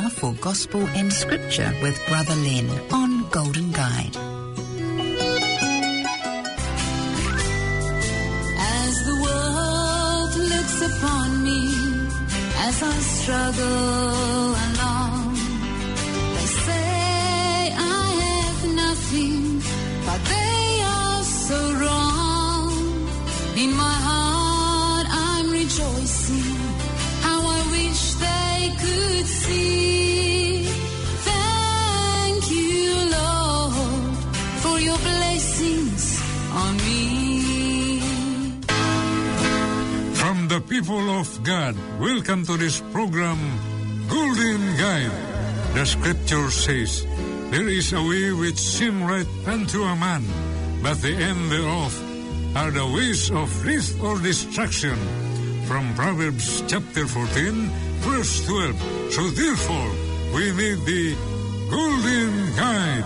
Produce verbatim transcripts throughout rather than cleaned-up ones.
for Gospel and Scripture with Brother Len on Golden Guide. As the world looks upon me, as I struggle along, they say I have nothing, but they are so wrong. In my heart I'm rejoicing, how I wish they could see. Thank you, Lord, for your blessings on me. From the people of God, welcome to this program, Golden Guide. The scripture says, there is a way which seems right unto a man, but the end thereof are the ways of death or destruction. From Proverbs chapter fourteen, verse twelve. So therefore, we need the Golden Guide.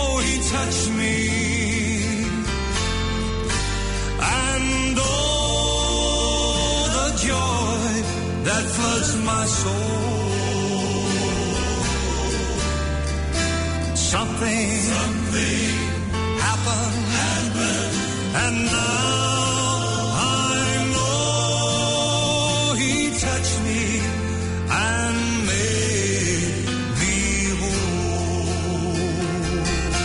Touch me, and oh that floods my soul. Something, Something happened, happened, and now I know He touched me and made me whole.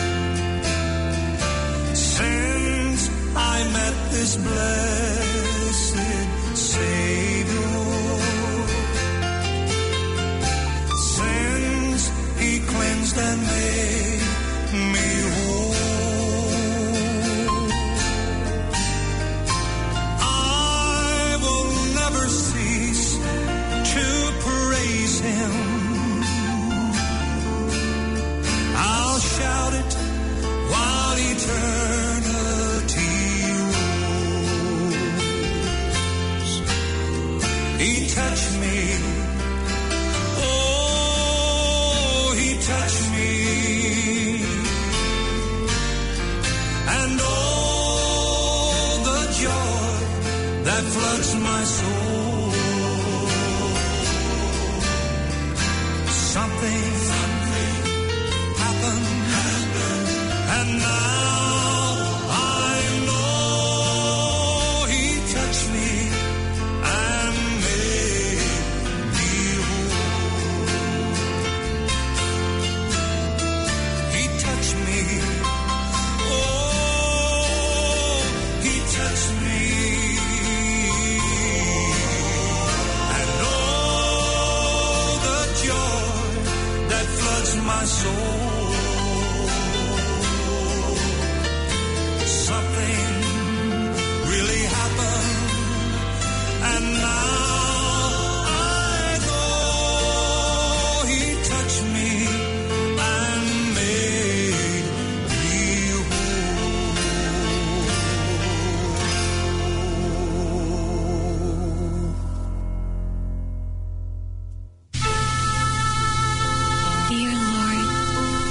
Since I met this blessed Savior, since He cleansed and made me whole, I will never cease to praise Him. I'll shout it while eternity rolls. He touched me, oh, He touched me, and oh, the joy that floods my soul. Something, something happened, happened, and now I know He touched me and made me whole. He touched me, oh, He touched me, and oh, the joy that floods my soul. Something really happened, and now I know He touched me and made me whole. Dear Lord,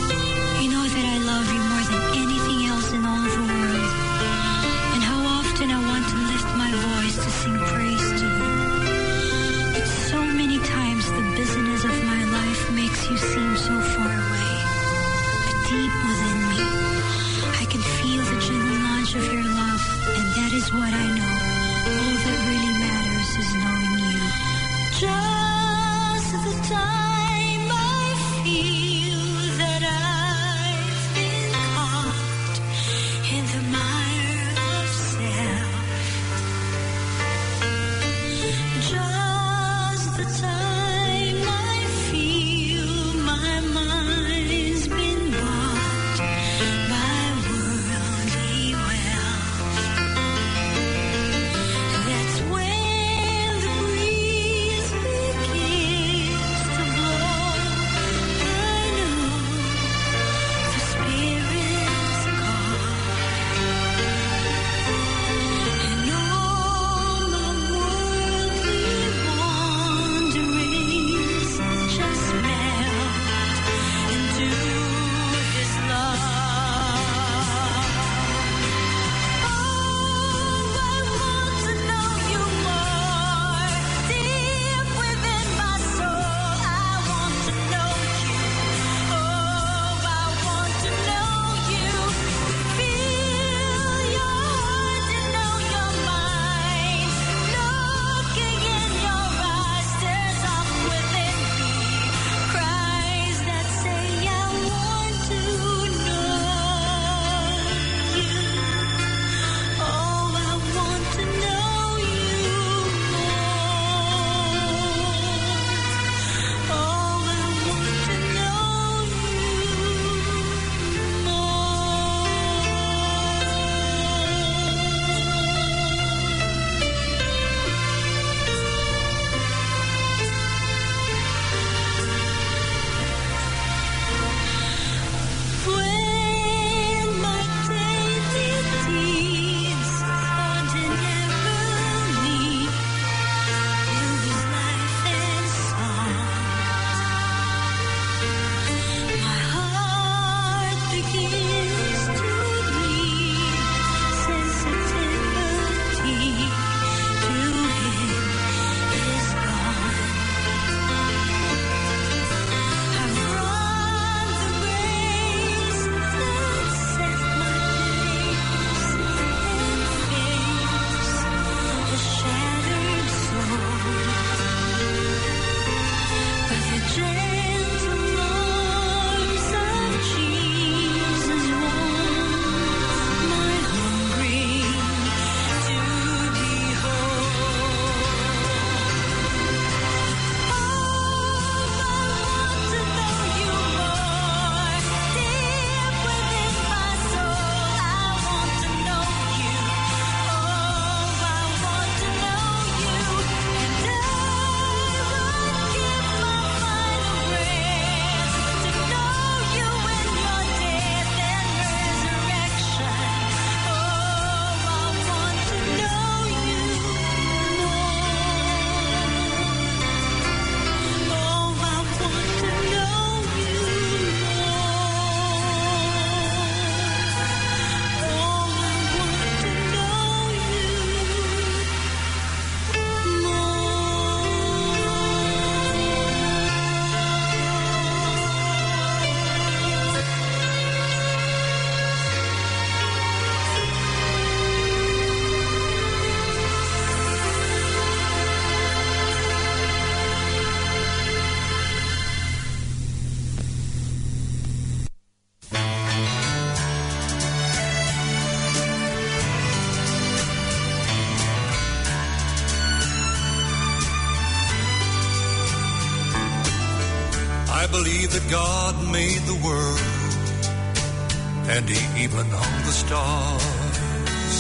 believe that God made the world, and He even hung the stars.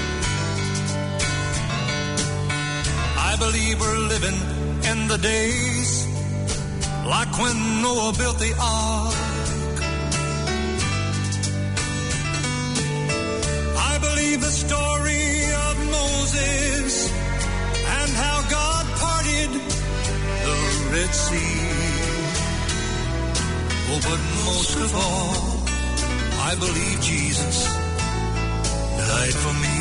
I believe we're living in the days like when Noah built the ark. I believe the story of Moses and how God parted the Red Sea. Oh, but most of all, I believe Jesus died for me.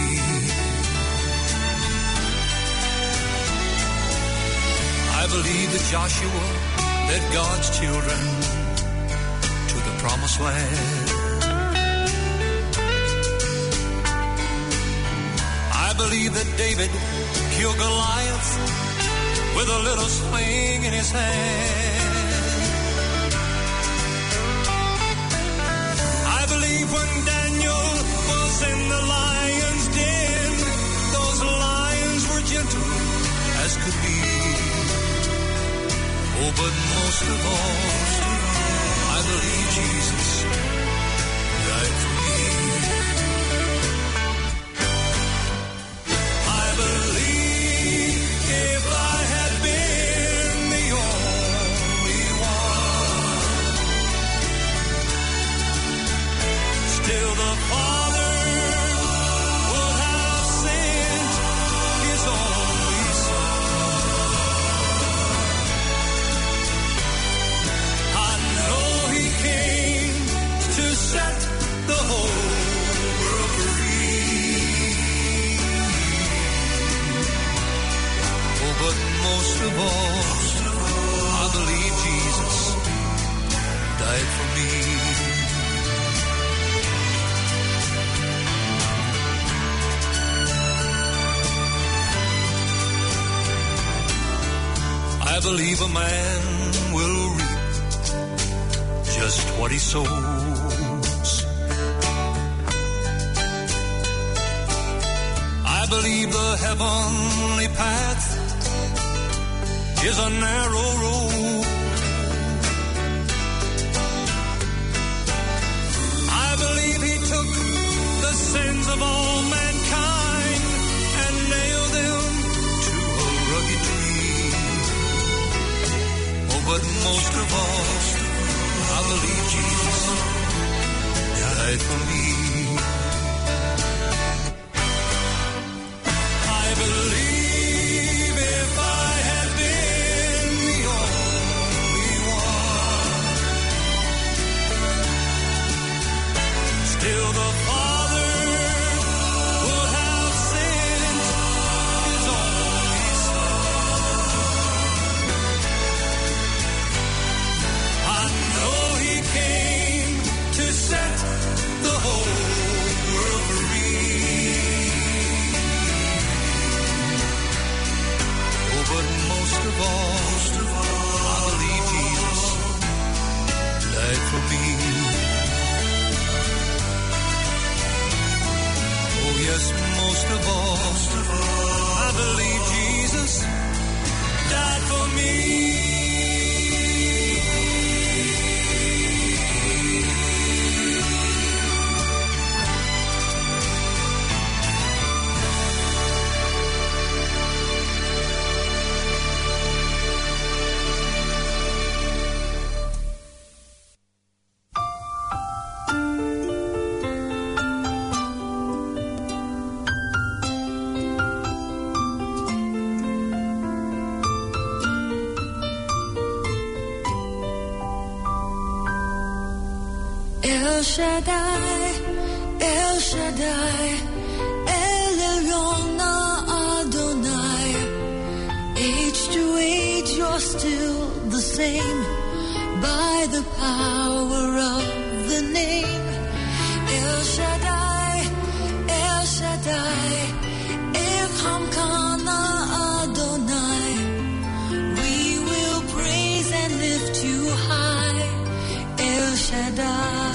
I believe that Joshua led God's children to the promised land. I believe that David killed Goliath with a little sling in his hand. I believe when Daniel was in the lion's den, those lions were gentle as could be. Oh, but most of all, I believe Jesus died for me. I believe if I had been the only one, still the Father would have sent His only Son. I know He came to set the whole world free. Oh, but most of all, I believe Jesus died for me. I believe a man will reap just what he sows. I believe the heavenly path is a narrow road. I believe He took the sins of all mankind and nailed them to a rugged tree. Oh, but most of all, I believe Jesus died for me. I believe if I had been the only one, still the Father would have sent His only Son. I know He came to set the whole world free. Oh, but most of all, I believe Jesus died for me. Oh, yes, most of all, I believe Jesus died for me. El Shaddai, El Shaddai, El Elyon Adonai. Age to age, you're still the same by the power of the name. El Shaddai, El Shaddai, Elhamkana Adonai. We will praise and lift you high, El Shaddai.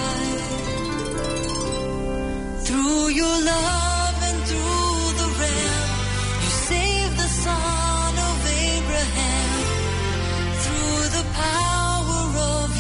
Through your love and through the ram, you saved the son of Abraham. Through the power of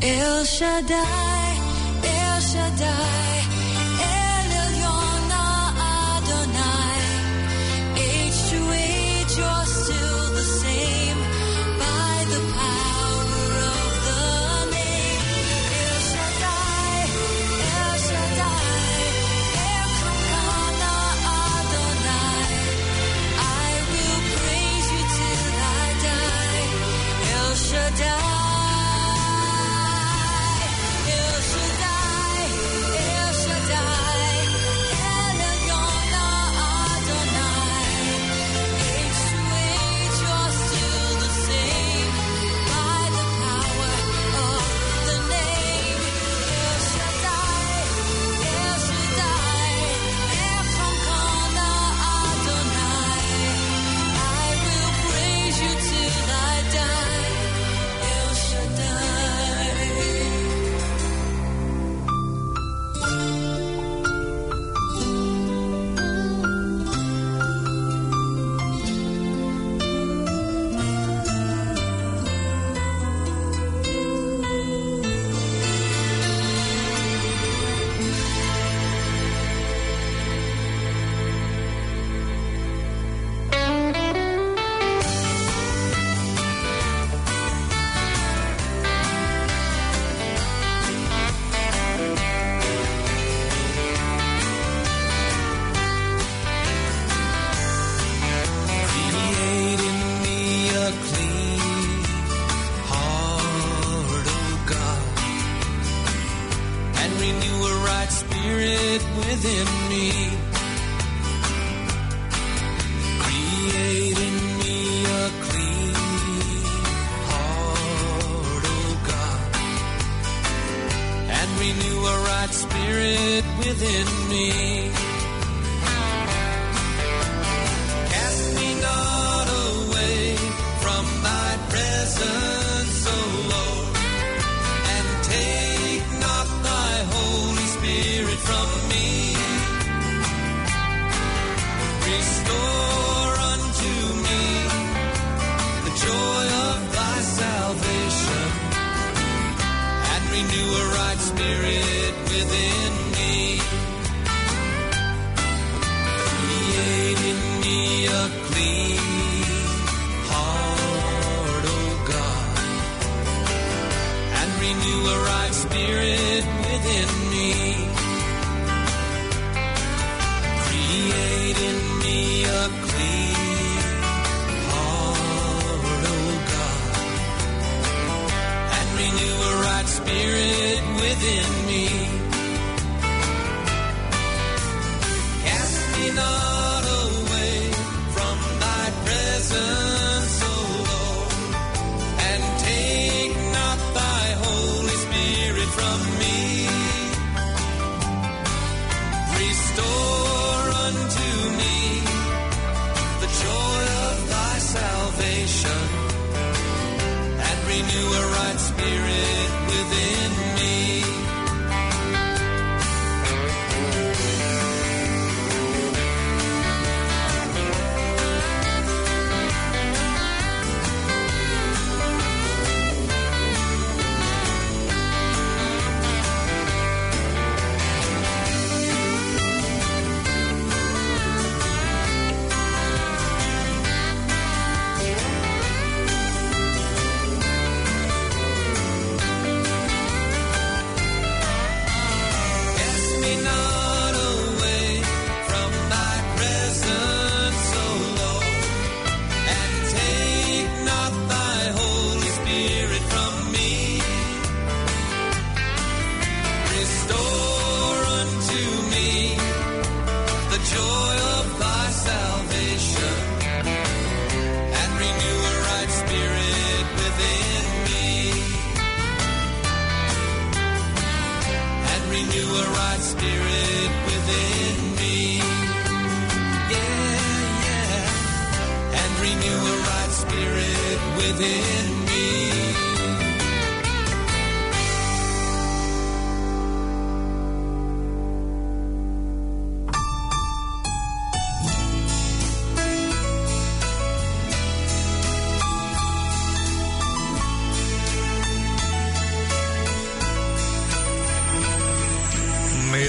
El Shaddai, El Shaddai, El Elyon Adonai. Age to age, you're still the same by the power of the name. El Shaddai, El Shaddai, Elkana Adonai. I will praise you till I die. El Shaddai.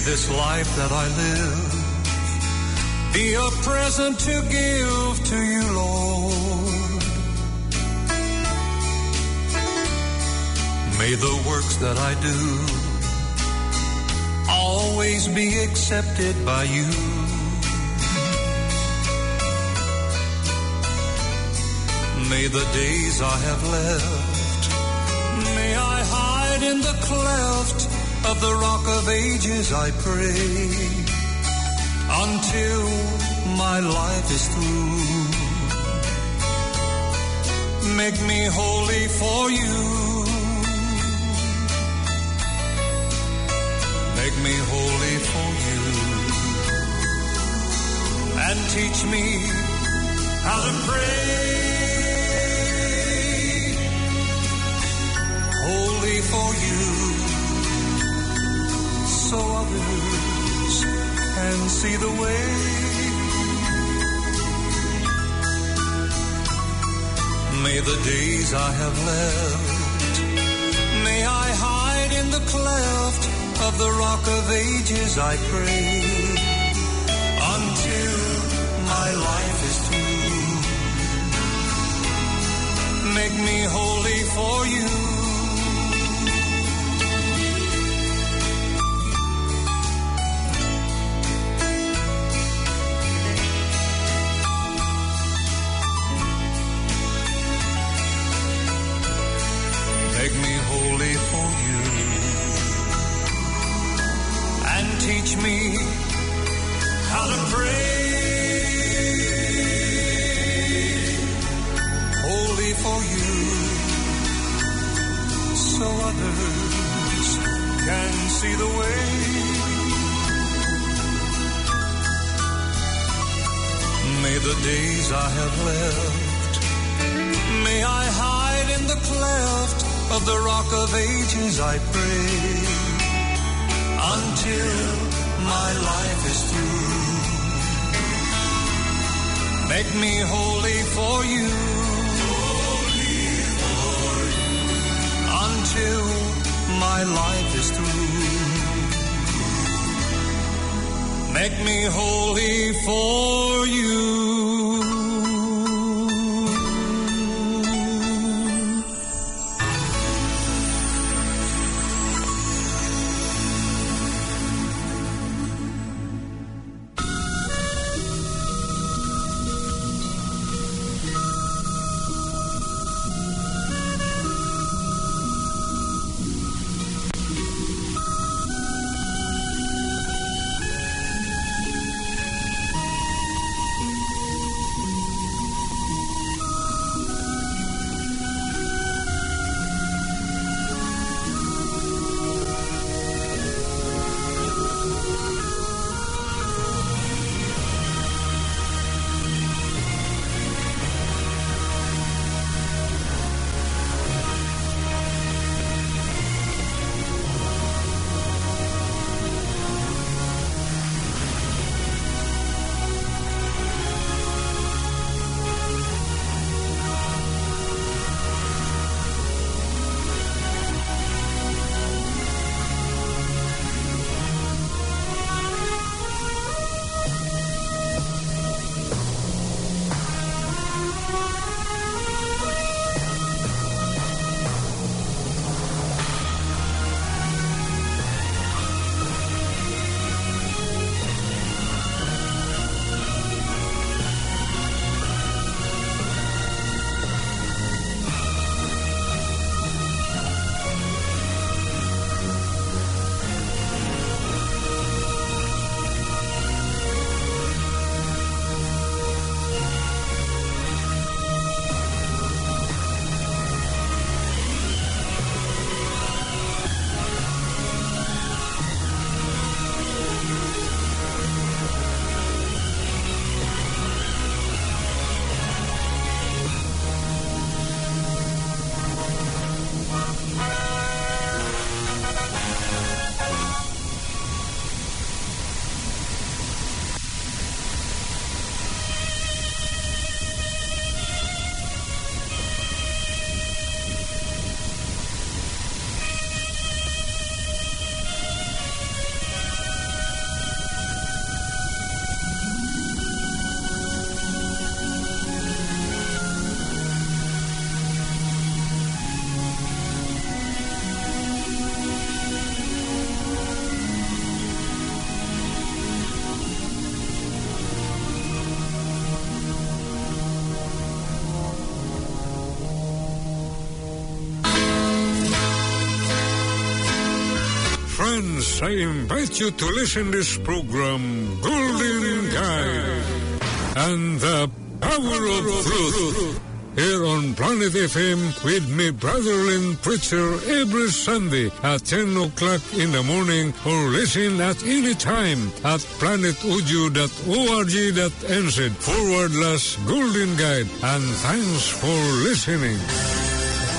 this life that I live be a present to give to you, Lord. May the works that I do always be accepted by you. May the days I have left, may I hide in the cleft of the rock of ages, I pray, until my life is through. Make me holy for you. Make me holy for you. And teach me how to pray. Holy for you, so others can see the way. May the days I have left, may I hide in the cleft of the rock of ages, I pray, until my life is through. Make me holy for you. Make me holy for you. And teach me how to pray. Holy for you, so others can see the way. May the days I have left, may I hide in the cleft of the rock of ages, I pray, until my life is through. Make me holy for you. Holy for you. Until my life is through. Make me holy for you. I invite you to listen this program, Golden Guide, and the Power of Truth, here on Planet F M with me, Brother Lynn Preacher, every Sunday at ten o'clock in the morning, or listen at any time at planet audio dot org dot n z forward slash Golden Guide. And thanks for listening.